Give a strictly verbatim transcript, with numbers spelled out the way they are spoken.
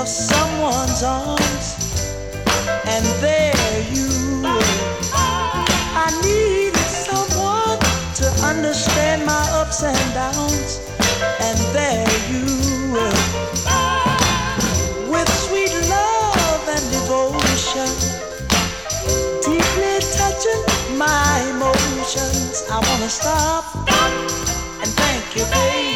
of someone's arms, and there you were. I needed someone to understand my ups and downs, and there you were. With sweet love and devotion, deeply touching my emotions, I wanna stop and thank you, baby.